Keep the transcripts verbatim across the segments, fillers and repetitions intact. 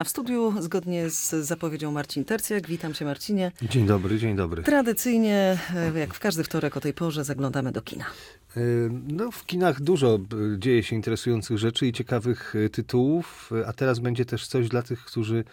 A w studiu, zgodnie z zapowiedzią, Marcin Tercjak. Witam cię, Marcinie. Dzień dobry, dzień dobry. Tradycyjnie, jak w każdy wtorek o tej porze, zaglądamy do kina. No, w kinach dużo dzieje się interesujących rzeczy i ciekawych tytułów, a teraz będzie też coś dla tych, którzy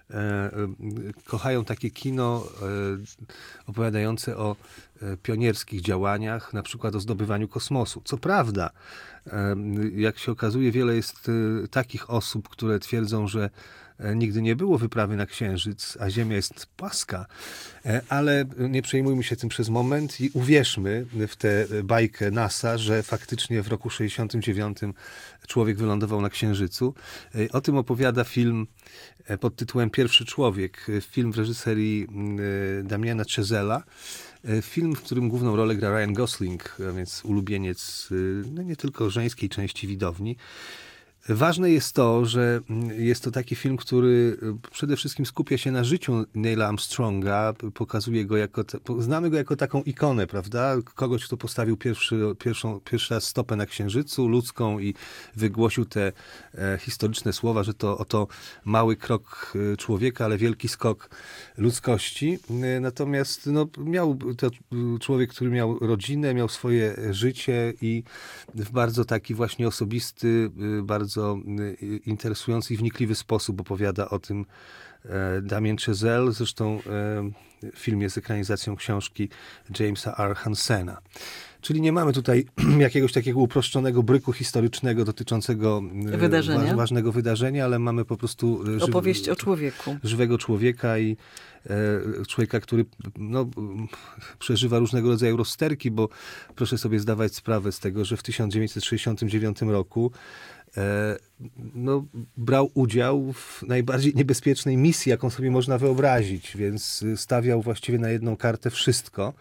kochają takie kino opowiadające o pionierskich działaniach, na przykład o zdobywaniu kosmosu. Co prawda, jak się okazuje, wiele jest takich osób, które twierdzą, że nigdy nie było wyprawy na Księżyc, a Ziemia jest płaska, ale nie przejmujmy się tym przez moment i uwierzmy w tę bajkę NASA, że faktycznie w roku sześćdziesiątym dziewiątym człowiek wylądował na Księżycu. O tym opowiada film pod tytułem Pierwszy człowiek, film w reżyserii Damiana Chazella. Film, w którym główną rolę gra Ryan Gosling, a więc ulubieniec no nie tylko żeńskiej części widowni. Ważne jest to, że jest to taki film, który przede wszystkim skupia się na życiu Neila Armstronga, pokazuje go jako, znamy go jako taką ikonę, prawda? Kogoś, kto postawił pierwszy, pierwszą, pierwszy raz stopę na Księżycu ludzką i wygłosił te e, historyczne słowa, że to oto mały krok człowieka, ale wielki skok ludzkości. E, natomiast no, miał to człowiek, który miał rodzinę, miał swoje życie i w bardzo taki właśnie osobisty, bardzo bardzo interesujący i wnikliwy sposób opowiada o tym Damien Chazelle. Zresztą film jest ekranizacją książki Jamesa R. Hansena. Czyli nie mamy tutaj jakiegoś takiego uproszczonego bryku historycznego dotyczącego wydarzenia. ważnego wydarzenia, ale mamy po prostu żyw... opowieść o człowieku. żywego człowieka i e, człowieka, który no, przeżywa różnego rodzaju rozterki, bo proszę sobie zdawać sprawę z tego, że w tysiąc dziewięćset sześćdziesiątym dziewiątym roku e, no, brał udział w najbardziej niebezpiecznej misji, jaką sobie można wyobrazić, więc stawiał właściwie na jedną kartę wszystko.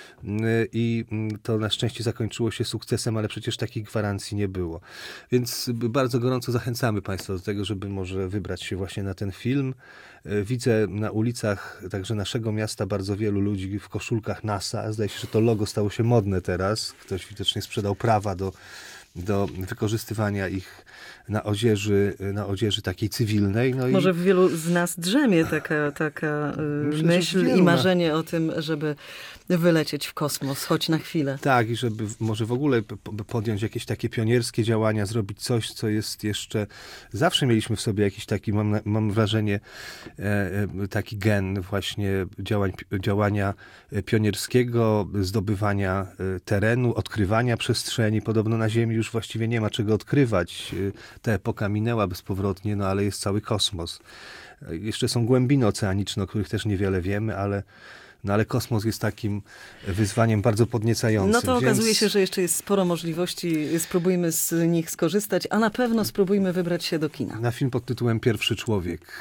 I to na szczęście zakończyło się sukcesem, ale przecież takich gwarancji nie było. Więc bardzo gorąco zachęcamy Państwa do tego, żeby może wybrać się właśnie na ten film. Widzę na ulicach także naszego miasta bardzo wielu ludzi w koszulkach NASA. Zdaje się, że to logo stało się modne teraz. Ktoś widocznie sprzedał prawa do, do wykorzystywania ich na odzieży, na odzieży takiej cywilnej. No Może i... w wielu z nas drzemie taka, taka Myślę, myśl i marzenie o tym, żeby wylecieć w kosmos, choć na chwilę. Tak, i żeby może w ogóle podjąć jakieś takie pionierskie działania, zrobić coś, co jest jeszcze... Zawsze mieliśmy w sobie jakiś taki, mam, mam wrażenie, taki gen właśnie działań, działania pionierskiego, zdobywania terenu, odkrywania przestrzeni. Podobno na Ziemi już właściwie nie ma czego odkrywać. Ta epoka minęła bezpowrotnie, no ale jest cały kosmos. Jeszcze są głębiny oceaniczne, o których też niewiele wiemy, ale No ale kosmos jest takim wyzwaniem bardzo podniecającym. No to więc... okazuje się, że jeszcze jest sporo możliwości. Spróbujmy z nich skorzystać, a na pewno spróbujmy wybrać się do kina. Na film pod tytułem Pierwszy człowiek.